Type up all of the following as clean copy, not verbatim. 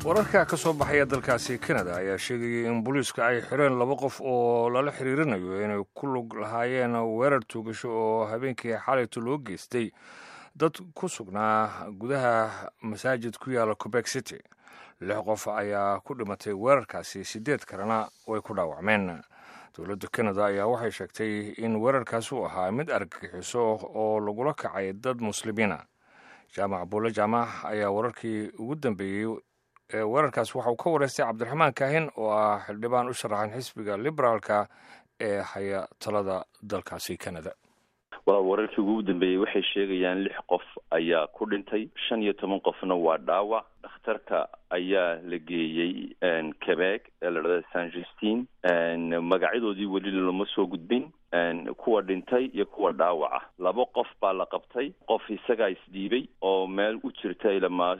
wararka ka soo baxaya dalkaasi Canada ayaa sheegay in booliiska ay xireen 2 qof oo lala xiriirinayo inay ku lug lahaayeen weerar tuugasho oo habeenkii xalaytu loo geystay dad ku sugnaa gudaha masaajid ku yaala Quebec City. 6 qof ayaa ku dhimatay weerarkaasi, 8 kalena way ku dhaawacmeen. dowladda Canada ayaa waxay sheegtay in weerarkaasi uu ahaa mid argagixiso oo lagula kacay dad muslimiina. jaamac buule jaamac ayaa wararkii ugu dambeeyey weerarkaas waxa uu ka wareystay Cabdiraxmaan Kaahin oo ah xildhibaan u sharaxan xisbiga liberaalka ee haya talada dalkaasi Canada. wararkii ugu dambeeyey waxay sheegayaan 6 qof ayaa ku dhintay, 15 qofna waa dhaawac. dhakhtarka ayaa la geeyey Quebec ee la yiraahdo Saint Justine, magacyadoodii weli lama soo gudbin, kuwa dhintay iyo kuwa dhaawaca. 2 qof baa la qabtay, qof isaga isdhiibay oo meel u jirta ilaa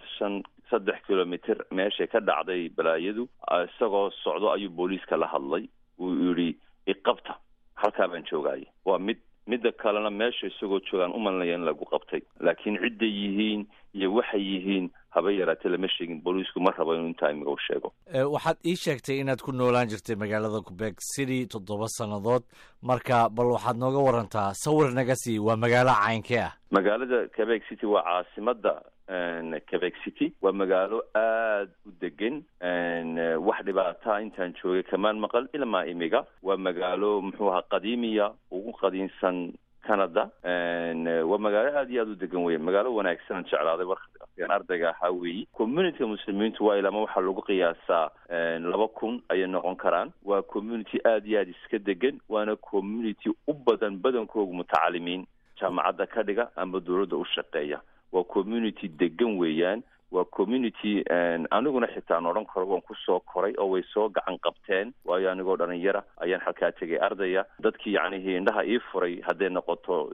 3 kilomitir meesha ka dhacday balaayadu. isagoo socdo ayuu booliiska la hadlay, uu yiri iqabta halkaa baan joogay. waa midda kalena meesha isagoo joogaan u malanaya in lagu qabtay, laakiin cidda yihiin iyo waxay yihiin haba yaraatee lama sheegin. booliisku ma rabo inuu intaa imiga u sheego. waxaad ii sheegtay inaad ku noolaan jirtay magaalada Quebec City 7 sannadood, marka bal waxaad nooga warantaa sawir naga sii, waa magaalo caynkee ah? magaalada Quebec City waa caasimada Quebec City, waa magaalo aad u degan, wax dhibaataa intaan joogay kamaan maqal ilaa imiga. waa magaalo muxuu ahaa qadiimiya, ugu qadiinsan Canada. waa magaalo aad iyo aad u degan weeye, magaalo wanaagsan jeclaaday. warkaan ardayga ahaa weeye. community muslimiintu waa ilaa waxaa lagu qiyaasaa 2,000 ayay noqon karaan. waa community aad iyo aad iska degan, waana community u badankoogu mutacalimiin jaamacadda ka dhiga ama dowladda u shaqeeya. waa community degan weeyaan. waa community aniguna xitaa odhan karo waan ku soo koray oo way soo gacan qabteen, waayo anigoo dhalinyara ayaan halkaa tegay ardaya. dadkii yacnihii indhaha ii furay hadday noqoto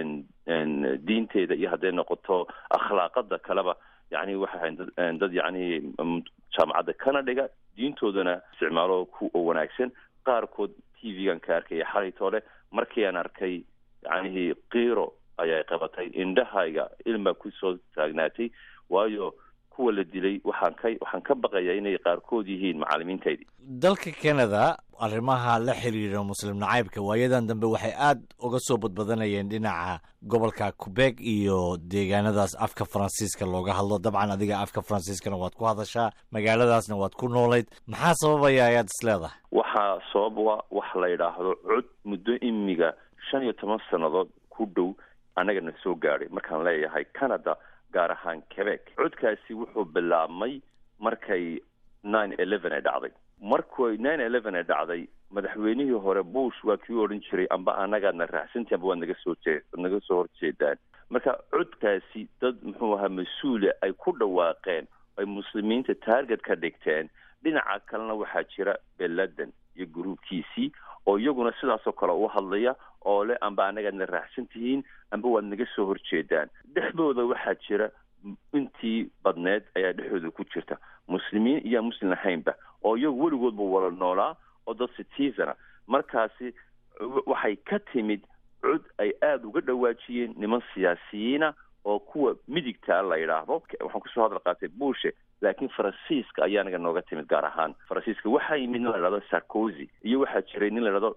diinteeda iyo hadday noqoto akhlaaqada kaleba, yacni waxay ahayn dad yacnihii jaamacadda kana dhiga, diintoodana isticmaalo ku wanaagsan. qaarkood TV-gan ka arkaya xalaytoole, markii aan arkay yacnihii qiiro ayaa qabatay, indhahayga ilma ku soo taagnaatay, waayo kuwa la dilay waxaan ka baqayaa inay qaarkood yihiin macallimiintaydii. dalka Canada arrimaha la xiriira muslim nacaybka waayadan dambe waxay aad uga soo badbadanayeen dhinaca gobolka Quebec iyo deegaanadaas afka Faransiiska looga hadlo. dabcan adiga afka Faransiiskana waad ku hadashaa, magaaladaasna waad ku noolayd. maxaa sababaya ayaad isleedahay? waxaa sababa wax la yidhaahdo cod muddo imiga 15 sannadood ku dhow annagana soo gaadhay. markaan leeyahay Canada, gaar ahaan Quebec, codkaasi wuxuu bilaabmay markay 9/11 ay dhacday. markuu 9/11 ay dhacday, madaxweynihii hore Bush waa kii odhan jiray amba annagaadna raacsantii amba waa naga soo horjeedaan. marka codkaasi dad muxuu ahaa mas-uula ay ku dhawaaqeen, ay muslimiinta target ka dhigteen. dhinaca kalena waxaa jira Ben Laden iyo gruubkiisii oo iyaguna sidaasoo kale u hadlaya oo leh amba annagaadna raacsan tihiin amba waad naga soo horjeedaan. dhexdooda waxaa jira intii badneed ayaa dhexdooda ku jirta muslimiin iyo muslim ahaynba, oo iyagu weligoodba wala noolaa oo dad citizana. markaasi waxay ka timid cod ay aada uga dhawaajiyeen niman siyaasiyiina oo kuwa midigta la yidhaahdo. waxaan kusoo hadal qaatay Bush, laakiin Faransiiska ayaa naga nooga timid. gaar ahaan Faransiiska waxaa yimid nin la yidhahdo Sarkozy, iyo waxaa jiray nin la yidhahdo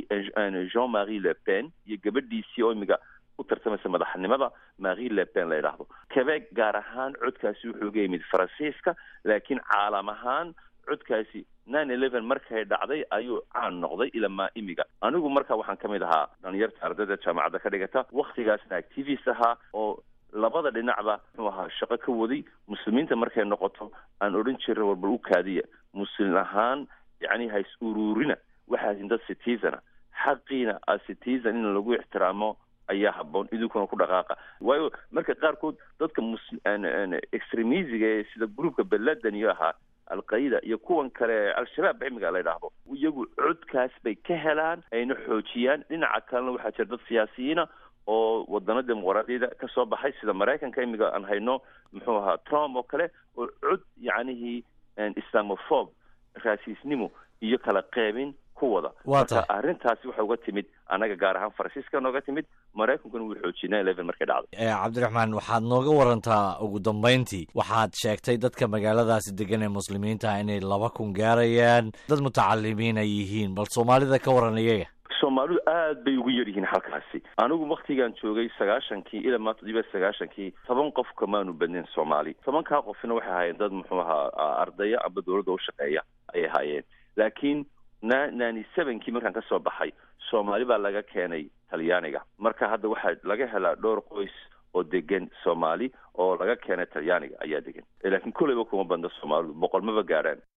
Jean-Marie Le Pen iyo gabadhiisii oo imiga u tartamaysa madaxnimada, Marie Le Pen la yidhaahdo. Quebec gaar ahaan codkaasi wuxuu ga yimid Faransiiska, laakiin caalam ahaan codkaasi 9/11 markay dhacday ayuu caan noqday ilaa imiga. anigu markaa waxaan ka mid ahaa dhalinyarta ardayda jaamacadda ka dhigata, waktigaasna activist ahaa oo labada dhinacba muxuu ahaa shaqo ka waday. muslimiinta markay noqoto aan odhan jiray warbal u kaadiya, muslim ahaan yacni hays ururina, waxaasin dad citizana, xaqiina a citizen in lagu ixtiraamo ayaa habboon, idinkuna ku dhaqaaqa. waayo marka qaarkood dadka extremisiga ee sida gruubka Ben Laden iyo ahaa al-Qaida iyo kuwan kale al-Shabaab imiga la yidhaahdo, iyagu codkaas bay ka helaan ayna xoojiyaan. dhinaca kalena waxaa jira dad siyaasiyiina oo wadana dimuqraadiyada ka soo baxay sida Mareykanka imiga aan hayno muxuu ahaa Trump oo kale, oo cod yacnihii islamophobe, raasiisnimo iyo kala qeybin ku wada marka arrintaasi waxay uga timid annaga gaar ahaan faransiiska nooga timid maraykankuna wuu xoojiyay 9/11 markay dhacday. cabdiraxmaan, waxaad nooga warantaa ugu dambayntii, waxaad sheegtay dadka magaaladaasi degan ee muslimiinta inay 2,000 gaarayaan, dad mutacalimiin ay yihiin, bal soomaalida ka waran iyaga. soomaalidu aad bay ugu yar yihiin halkaasi. anigu waktigaan joogay 90kii ilaa maanta 90kii 10 qof kamaanu badnin Soomaali. 10kaa qofna waxay ahaayeen dad muxuu ahaa ardaya amba dawladda u shaqeeya ayay ahaayeen. laakiin 97kii markaan ka soo baxay Soomaali baa laga keenay Talyaaniga. marka hadda waxaa laga helaa dhowr qoys oo degan Soomaali oo laga keenay Talyaaniga ayaa degan. laakiin kuleyba kuma badna Soomaalidu 100 maba gaaraan.